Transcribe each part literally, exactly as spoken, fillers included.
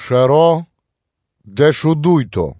Шеро, де шудуйто.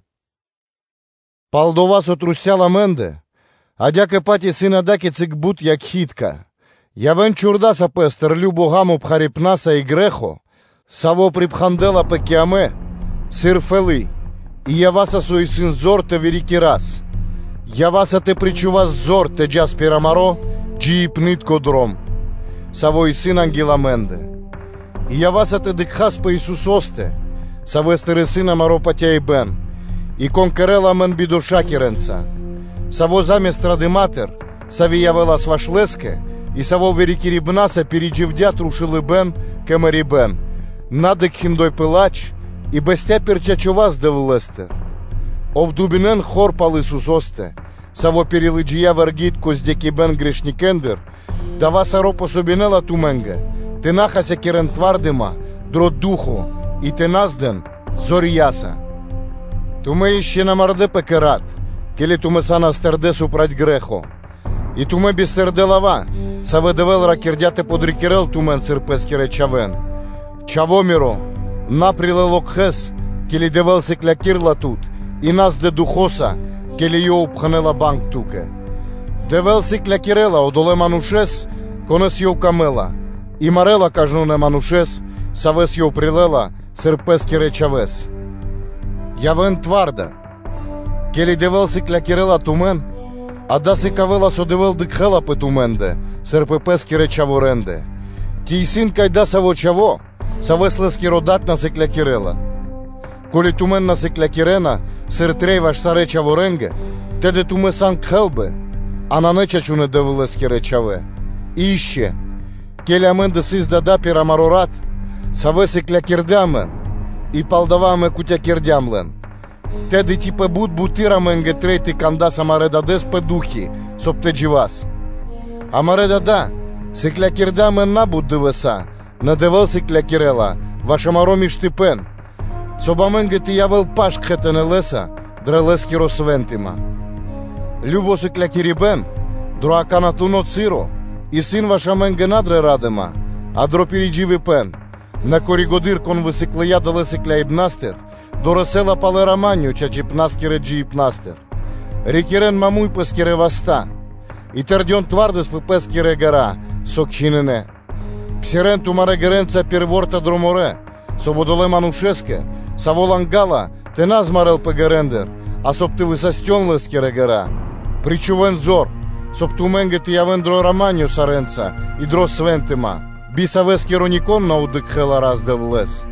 Палдова сотрусяла менде, а дяке паті сина даки цик бут як хітка. Явен чурдаса пестер любо гаму пхаріпнаса і грехо, саво припхандела пекіаме, сирфели, і яваса сой син зор те великий раз. Яваса те причувас зор те джас пирамаро, джі пнитко дром. Саво і син ангела менде. І яваса те дикхас по Ісусосте, савестере сина маро патяй бен, і конкерела мен бідоша кіренца. Саво замість ради матер, саві явела свашлеске, і саво великий рібнаса передживдя трушили бен, кемері бен. Надик хіндой пилач, і бестя перчачова здевлестер. Овдубінен хор пал Ісусосте, саво перелиджія вергіт коздяки бен грешникендер, дава саро пособінела туменге, ти нахася керен твардима, дро духу, і ти назден зоряса. Туме іще намарде пекерат, келі туме сана стерде супрать грехо. І туме бістерде лава, саве девел ракердяте подрикерел тумен сирпески речавен. Чавоміро, напріле локхес, келі девел секлякірла тут, і нас де духоса, келі його пханела банк туке. Девел секлякірела одоле манушес, конес його камела, і марела кажнуне манушес, савес його прилела, сирпески речавес. Явен тварда, келі девел секлякірела тумен, а да сикавела содевел дикхела петуменде, серпепески речаворенде. Тій син кайда саво чаво, савеслески родатна секлякірела. Коли тумен на секлякірена, сир трейваш са речаворенге, теде туме сан кхелбе, а на нечачу не девелески речаве. І іще, келі аменде сис дада пірамарорат, саве секлякірдямен, і палдаваме кутякірдямлен. Теди типе буд бутираменге трейти канда самаредадес пе духі, соб те дживас. Амаредада, секлякірдамен набуд дивеса, не девел секлякірела, вашамаро міштипен. Собаменге ти явел пашк хетене леса, дрелески росвентима. Любо секлякірібен, дро аканатуно циро, і син вашаменге надре радема, а дро піріджіві пен. На корігодир кон висеклея дале секляїбнастер, до росела палераманню чачі пнаскере джі пнастер. Рікірен мамуй пескере васта, і тердьон твардес пепескере гара, сокхінене. Псірен тумаре геренца перворта дроморе, сободоле манушеске, саволангала, те назмарел пегерендер, а соб ти висастьон лескере гара. Причувен зор, соб туменге ти явен дро раманню саренца, і дро свентима. Бісавески ронікон на удикхела раздев лес.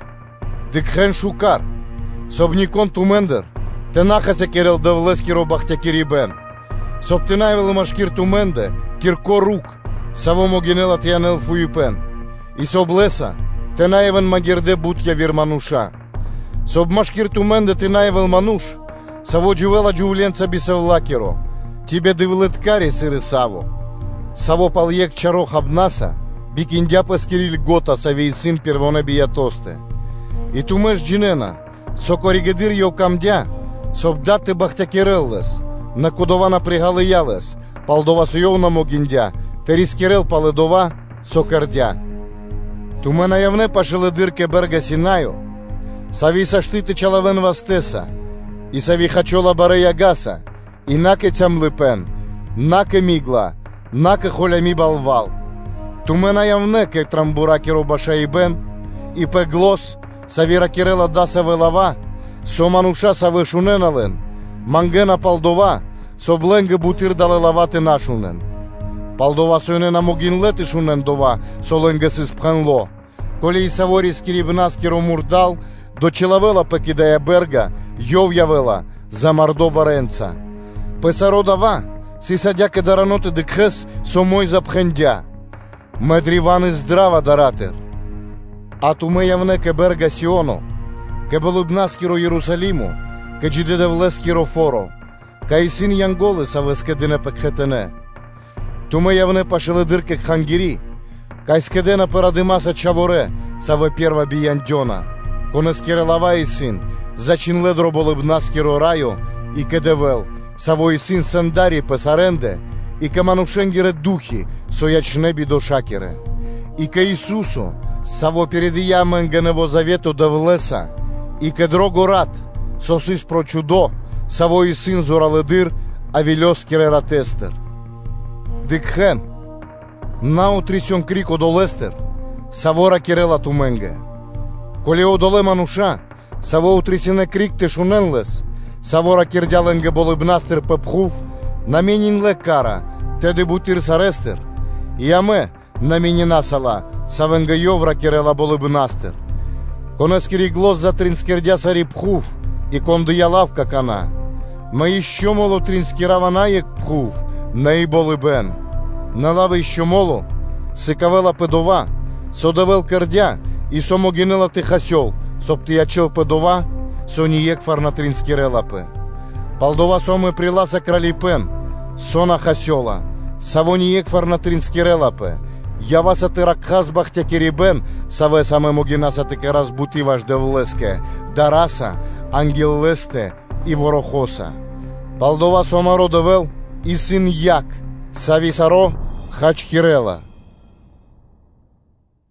Дикхен шукар, собнікон тумендер, те нахася керел девлески робахтя кірібен. Соб ти найвели машкір туменде, кірко рук, саво могінела тянел фуюпен. І соб леса, те наєвен магірде бутя вірмануша. Соб машкір туменде ти наєвел мануш, саво джувела джувленца бісевлакіро, тібе дивлеткарі сири саво. Саво палєк чарох абнаса, бікіндя пескіріль гота савій син первонебія тосте. І тумеш джинена, сокорігедир йов камдя, соб дати бахтякереллес, на кодована пригалиялес, палдова суйовна могіндя, теріскерел паледова, сокардя. Туме наявне пашеледирке берга сінаю, савій саштити чалавен вастеса, і савій хачола барея гаса, і наке цямлипен, наке мігла, наке холямі балвал. Туме наявне ке трамбураки робаша і бен, і пеглос, савіра кірела даса велава, со мануша саве шуненален, мангена палдова, со бленге бутир дале лавати нашунен. Палдова сойнена могін лети шунен дова, со ленге си спхенло. Колі і саворі скірібнаски ромурдал, до челавела пекідая берга, йов явела, за мардо баренца. Песаро дава, си садяке дараноти дикхес, со мой запхендя. Медрівани здрава даратер. А туме явне ке берга Сіоно, ке белубнаскіро Єрусаліму, ке джидедевлескіро форо, ка і син Янголи савескедене пекхетене. Туме явне пашеледирке хангірі, ка й скедена перадимаса чаворе, саве перва біяндьона, конескіре лава і син, зачин ледро болубнаскіро райо, і кедевел, саво і син сендарі песаренде, і ке манушенгіре духі, соячнебі до шакіре. І ке Ісусо, Саво передия менгенево завету да влеса, и кедрого рад, сосис про чудо, саво и сын зураледыр, а велес керератестер. Дикхен, наутрисьон крик одолестер, савора керела туменге. Коли одоле мануша, саво утрисине крик тешуненлес, савора кердяленге болыбнастер пепхув, наменин лекара, теде бутир сарестер, и аме, наменина сала, савенге йовра керела болыбнастер. Конескири глос за тринскердя сари пхув, и конды ялавка кана. Ма еще моло тринскираванаек пхув, наи болыбен. Налава еще моло, сикавела педова, содавел кердя, и сомогинела тихасьол, соп ти ячел педова, сониек фарнатринскирелапе. Палдова соме приласа кралипен, сона хасьола, савониек фарнатринскирелапе. Яваса ти ракхаз бахтя кирибен, саве саме могинаса ти керас бутиваш девлеске, дараса, ангеллесте и ворохоса. Палдова сома родовел, и сын як, сависаро хачкирела.